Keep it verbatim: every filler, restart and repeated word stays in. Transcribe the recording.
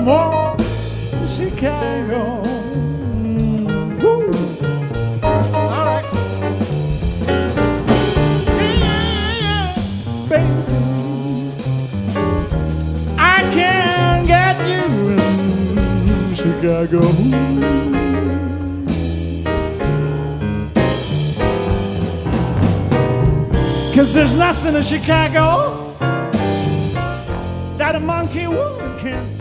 more Chicago. Mm, woo. All right. Yeah, yeah, baby. I can't get you in Chicago. Cause there's nothing in Chicago that a monkey woman can